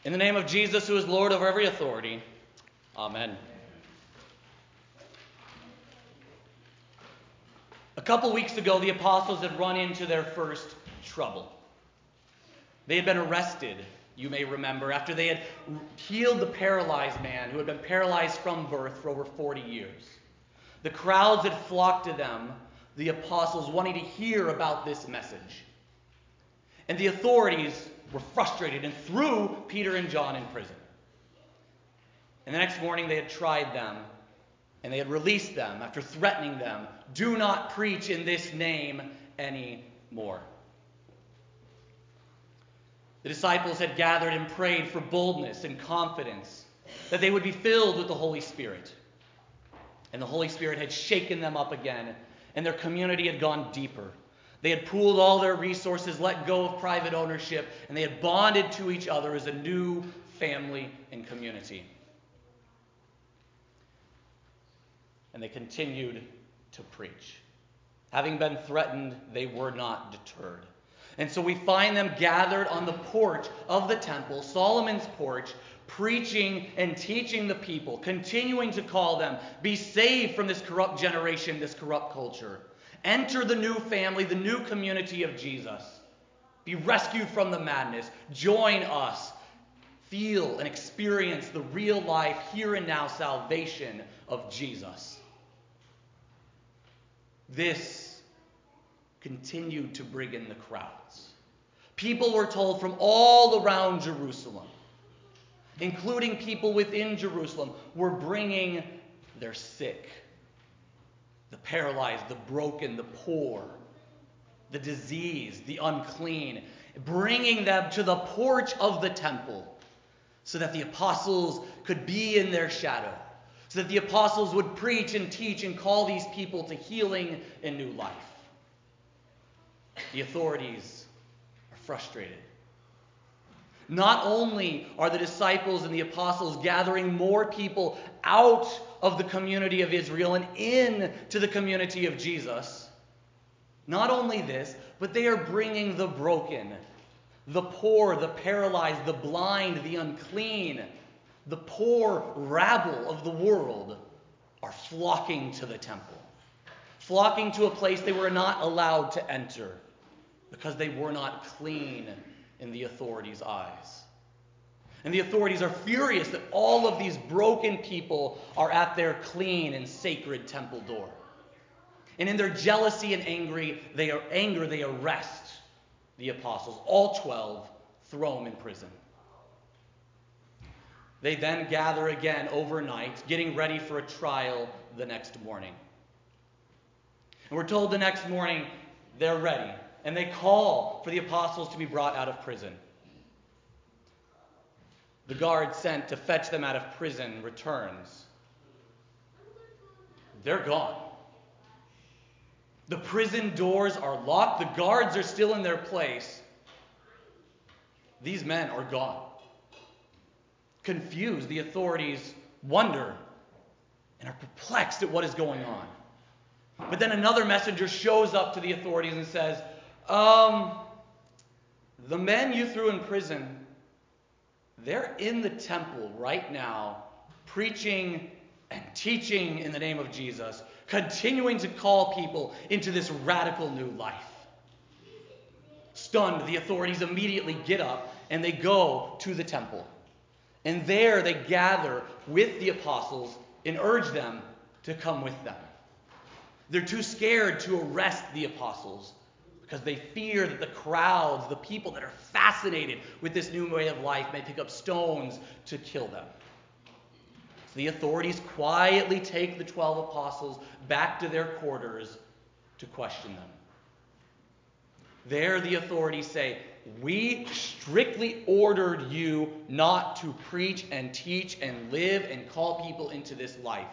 In the name of Jesus, who is Lord over every authority. Amen. A couple weeks ago, the apostles had run into their first trouble. They had been arrested, you may remember, after they had healed the paralyzed man who had been paralyzed from birth for over 40 years. The crowds had flocked to them, the apostles, wanting to hear about this message. And the authorities were frustrated and threw Peter and John in prison. And the next morning they had tried them, and they had released them after threatening them, "Do not preach in this name anymore." The disciples had gathered and prayed for boldness and confidence, that they would be filled with the Holy Spirit. And the Holy Spirit had shaken them up again, and their community had gone deeper. They had pooled all their resources, let go of private ownership, and they had bonded to each other as a new family and community. And they continued to preach. Having been threatened, they were not deterred. And so we find them gathered on the porch of the temple, Solomon's porch, preaching and teaching the people, continuing to call them, be saved from this corrupt generation, this corrupt culture. Enter the new family, the new community of Jesus. Be rescued from the madness. Join us. Feel and experience the real life, here and now salvation of Jesus. This continued to bring in the crowds. People were told from all around Jerusalem, including people within Jerusalem, were bringing their sick, the paralyzed, the broken, the poor, the diseased, the unclean, bringing them to the porch of the temple so that the apostles could be in their shadow, so that the apostles would preach and teach and call these people to healing and new life. The authorities are frustrated. Not only are the disciples and the apostles gathering more people out of the community of Israel and into the community of Jesus, not only this, but they are bringing the broken, the poor, the paralyzed, the blind, the unclean, the poor rabble of the world are flocking to the temple, flocking to a place they were not allowed to enter because they were not clean in the authorities' eyes. And the authorities are furious that all of these broken people are at their clean and sacred temple door. And in their jealousy and anger, they arrest the apostles, all 12, throw them in prison. They then gather again overnight, getting ready for a trial the next morning. And we're told the next morning they're ready, and they call for the apostles to be brought out of prison. The guard sent to fetch them out of prison returns. They're gone. The prison doors are locked. The guards are still in their place. These men are gone. Confused, the authorities wonder and are perplexed at what is going on. But then another messenger shows up to the authorities and says, the men you threw in prison, they're in the temple right now, preaching and teaching in the name of Jesus, continuing to call people into this radical new life. Stunned, the authorities immediately get up and they go to the temple. And there they gather with the apostles and urge them to come with them. They're too scared to arrest the apostles because they fear that the crowds, the people that are fascinated with this new way of life, may pick up stones to kill them. So the authorities quietly take the 12 apostles back to their quarters to question them. There the authorities say, "We strictly ordered you not to preach and teach and live and call people into this life."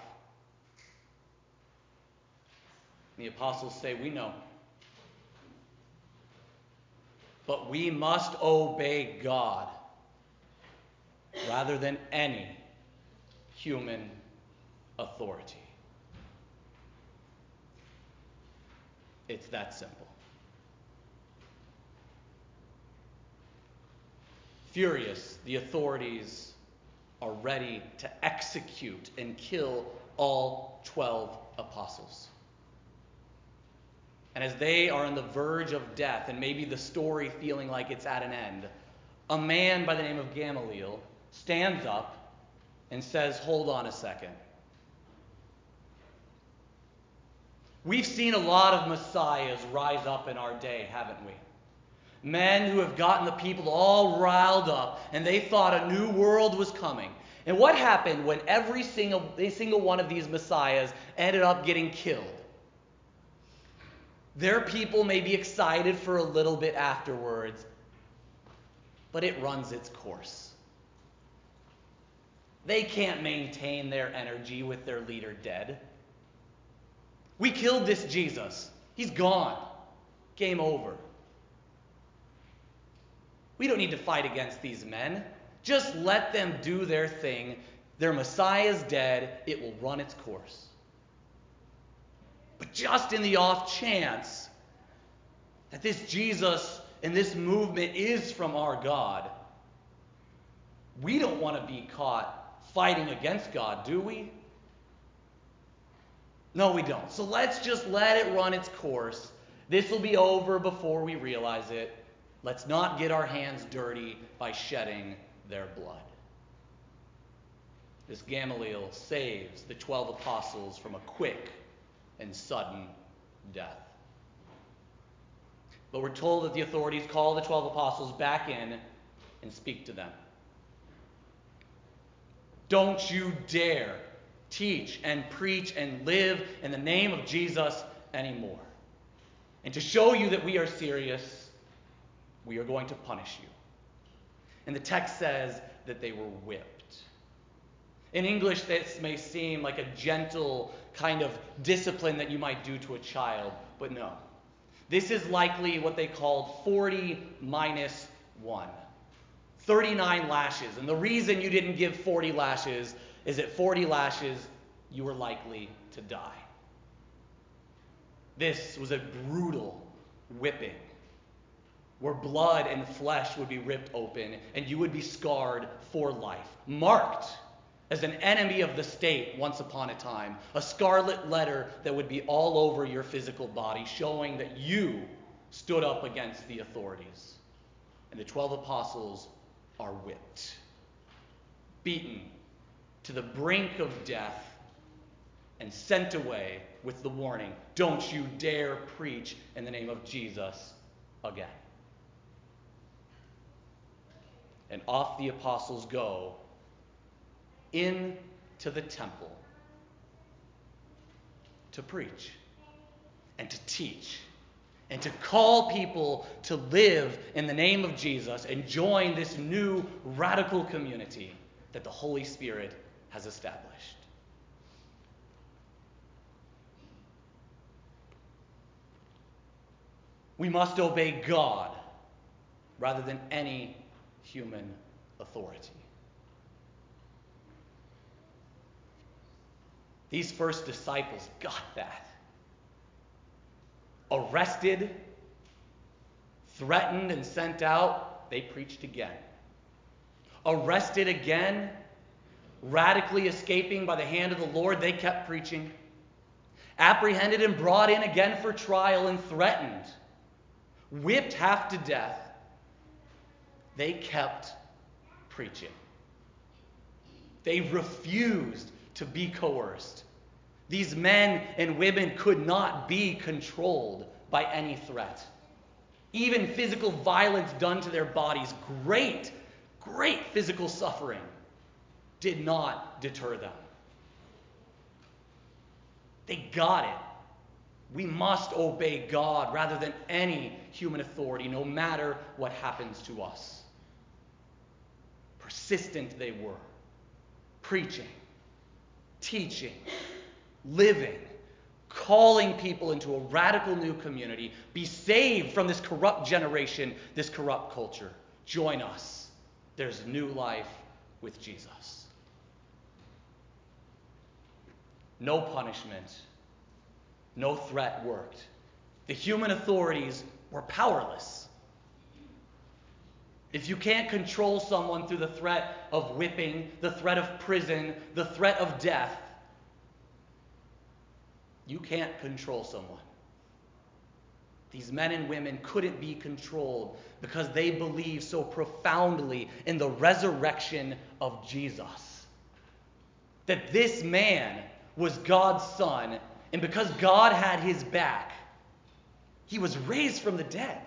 And the apostles say, "We know. But we must obey God rather than any human authority." It's that simple. Furious, the authorities are ready to execute and kill all 12 apostles. And as they are on the verge of death, and maybe the story feeling like it's at an end, a man by the name of Gamaliel stands up and says, "Hold on a second. We've seen a lot of messiahs rise up in our day, haven't we? Men who have gotten the people all riled up, and they thought a new world was coming. And what happened when every single one of these messiahs ended up getting killed? Their people may be excited for a little bit afterwards, but it runs its course. They can't maintain their energy with their leader dead. We killed this Jesus. He's gone. Game over. We don't need to fight against these men. Just let them do their thing. Their Messiah's dead. It will run its course." But just in the off chance that this Jesus and this movement is from our God, we don't want to be caught fighting against God, do we? No, we don't. So let's just let it run its course. This will be over before we realize it. Let's not get our hands dirty by shedding their blood. This Gamaliel saves the 12 apostles from a quick and sudden death. But we're told that the authorities call the 12 apostles back in and speak to them. "Don't you dare teach and preach and live in the name of Jesus anymore. And to show you that we are serious, we are going to punish you." And the text says that they were whipped. In English, this may seem like a gentle kind of discipline that you might do to a child, but no. This is likely what they called 40 minus 1. 39 lashes. And the reason you didn't give 40 lashes is at 40 lashes, you were likely to die. This was a brutal whipping, where blood and flesh would be ripped open, and you would be scarred for life, marked as an enemy of the state once upon a time, a scarlet letter that would be all over your physical body, showing that you stood up against the authorities. And the 12 apostles are whipped, beaten to the brink of death, and sent away with the warning, "Don't you dare preach in the name of Jesus again." And off the apostles go into the temple to preach and to teach and to call people to live in the name of Jesus and join this new radical community that the Holy Spirit has established. We must obey God rather than any human authority. These first disciples got that. Arrested, threatened, and sent out, they preached again. Arrested again, radically escaping by the hand of the Lord, they kept preaching. Apprehended and brought in again for trial and threatened. Whipped half to death, they kept preaching. They refused to be coerced. These men and women could not be controlled by any threat. Even physical violence done to their bodies, great physical suffering, did not deter them. They got it. We must obey God rather than any human authority, no matter what happens to us. Persistent they were, preaching, teaching, living, calling people into a radical new community. Be saved from this corrupt generation, this corrupt culture. Join us. There's new life with Jesus. No punishment, no threat worked. The human authorities were powerless. If you can't control someone through the threat of whipping, the threat of prison, the threat of death, you can't control someone. These men and women couldn't be controlled because they believed so profoundly in the resurrection of Jesus. That this man was God's son, and because God had his back, he was raised from the dead.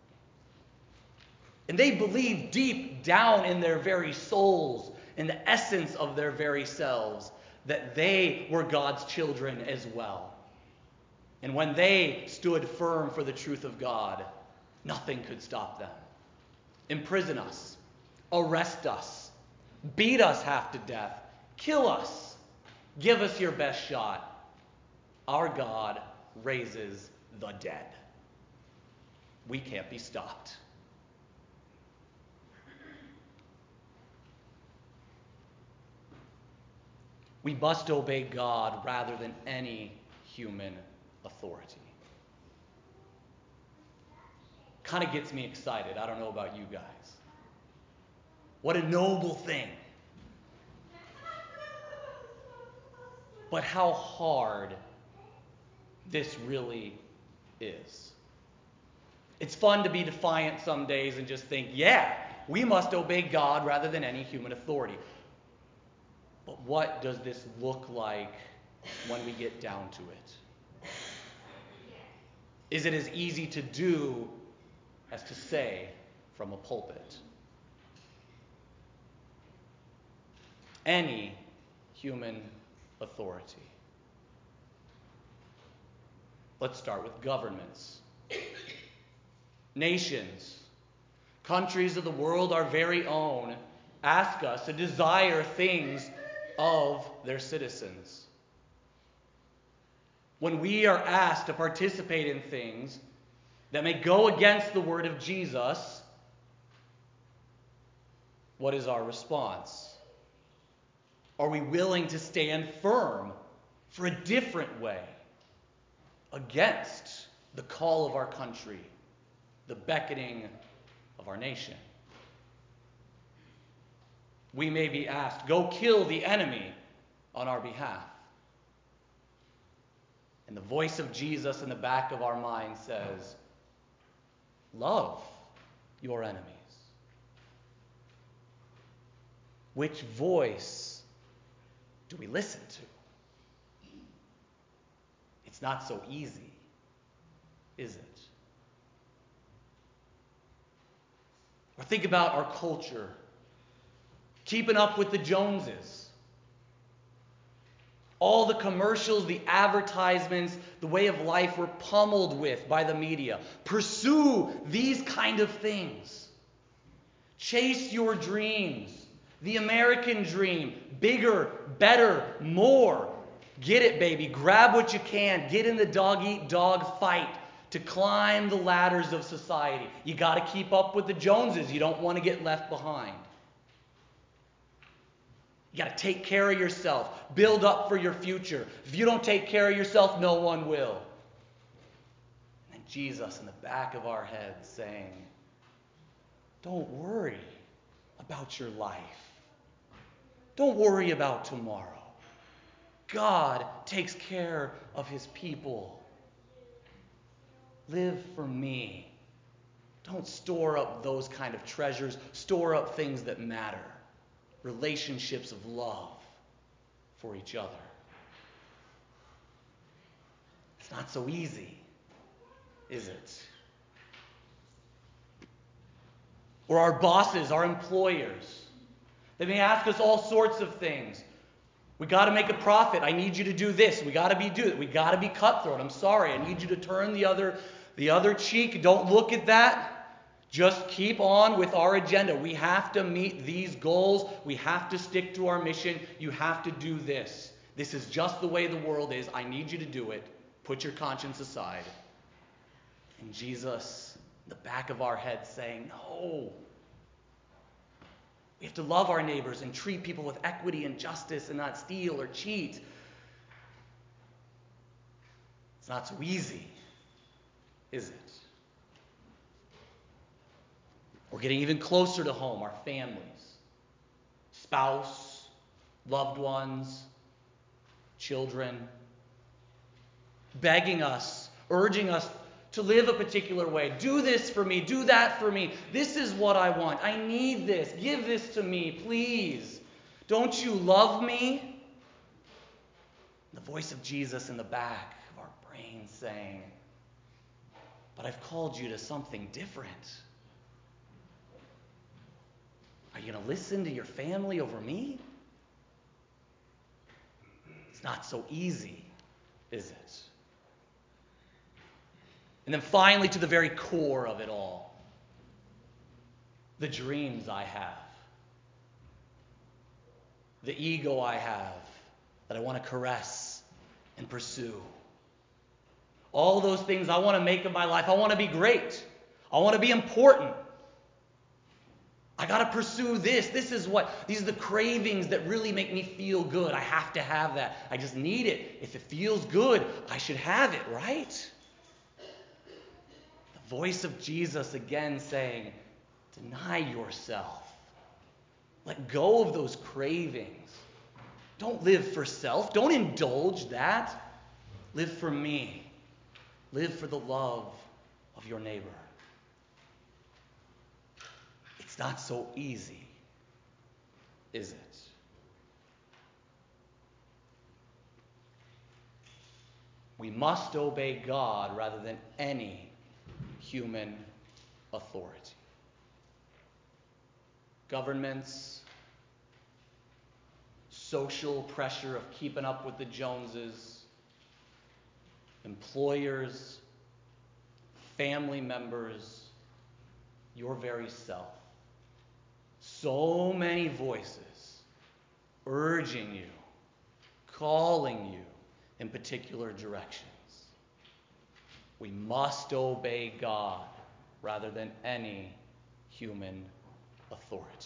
And they believed deep down in their very souls, in the essence of their very selves, that they were God's children as well. And when they stood firm for the truth of God, nothing could stop them. Imprison us, arrest us, beat us half to death, kill us, give us your best shot. Our God raises the dead. We can't be stopped. We must obey God rather than any human authority. Kind of gets me excited. I don't know about you guys. What a noble thing. But how hard this really is. It's fun to be defiant some days and just think, yeah, we must obey God rather than any human authority. But what does this look like when we get down to it? Is it as easy to do as to say from a pulpit? Any human authority. Let's start with governments. Nations, countries of the world, our very own, ask us to desire things of their citizens. When we are asked to participate in things that may go against the word of Jesus, what is our response? Are we willing to stand firm for a different way against the call of our country, the beckoning of our nation? We may be asked, go kill the enemy on our behalf. And the voice of Jesus in the back of our mind says, love your enemies. Which voice do we listen to? It's not so easy, is it? Or think about our culture. Keeping up with the Joneses. All the commercials, the advertisements, the way of life we're pummeled with by the media. Pursue these kind of things. Chase your dreams. The American dream. Bigger, better, more. Get it, baby. Grab what you can. Get in the dog-eat-dog fight to climb the ladders of society. You got to keep up with the Joneses. You don't want to get left behind. You got to take care of yourself. Build up for your future. If you don't take care of yourself, no one will. And then Jesus in the back of our heads saying, don't worry about your life. Don't worry about tomorrow. God takes care of his people. Live for me. Don't store up those kind of treasures. Store up things that matter. Relationships of love for each other. It's not so easy, is it? Or our bosses, our employers. They may ask us all sorts of things. We got to make a profit. I need you to do this. We got to we got to be cutthroat. I'm sorry. I need you to turn the other cheek. Don't look at that. Just keep on with our agenda. We have to meet these goals. We have to stick to our mission. You have to do this. This is just the way the world is. I need you to do it. Put your conscience aside. And Jesus, in the back of our heads, saying, no. We have to love our neighbors and treat people with equity and justice and not steal or cheat. It's not so easy, is it? Or getting even closer to home, our families, spouse, loved ones, children, begging us, urging us to live a particular way. Do this for me, do that for me. This is what I want. I need this. Give this to me, please. Don't you love me? The voice of Jesus in the back of our brains saying, but I've called you to something different. Are you going to listen to your family over me? It's not so easy, is it? And then finally, to the very core of it all, the dreams I have, the ego I have that I want to caress and pursue. All those things I want to make of my life. I want to be great. I want to be important. I got to pursue this. These are the cravings that really make me feel good. I have to have that. I just need it. If it feels good, I should have it, right? The voice of Jesus again saying, deny yourself. Let go of those cravings. Don't live for self. Don't indulge that. Live for me. Live for the love of your neighbor. It's not so easy, is it? We must obey God rather than any human authority. Governments, social pressure of keeping up with the Joneses, employers, family members, your very self. So many voices urging you, calling you in particular directions. We must obey God rather than any human authority.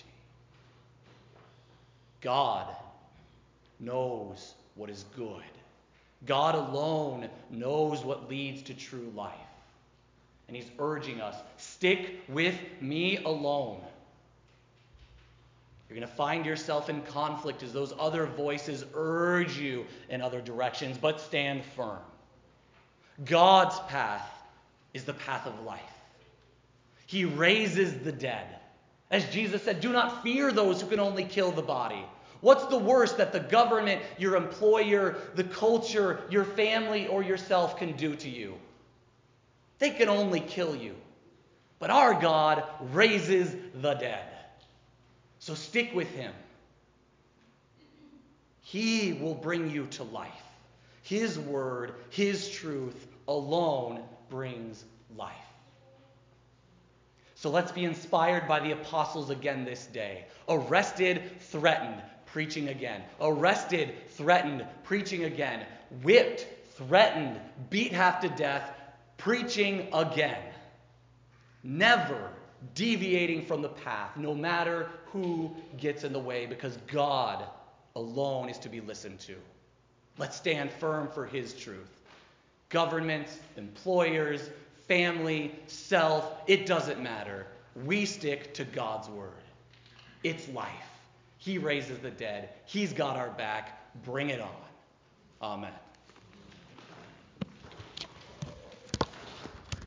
God knows what is good. God alone knows what leads to true life. And he's urging us, stick with me alone. You're going to find yourself in conflict as those other voices urge you in other directions, but stand firm. God's path is the path of life. He raises the dead. As Jesus said, do not fear those who can only kill the body. What's the worst that the government, your employer, the culture, your family, or yourself can do to you? They can only kill you. But our God raises the dead. So stick with him. He will bring you to life. His word, his truth alone brings life. So let's be inspired by the apostles again this day. Arrested, threatened, preaching again. Arrested, threatened, preaching again. Whipped, threatened, beat half to death, preaching again. Never deviating from the path, no matter who gets in the way, because God alone is to be listened to. Let's stand firm for his truth. Governments, employers, family, self, it doesn't matter. We stick to God's word. It's life. He raises the dead. He's got our back. Bring it on. Amen.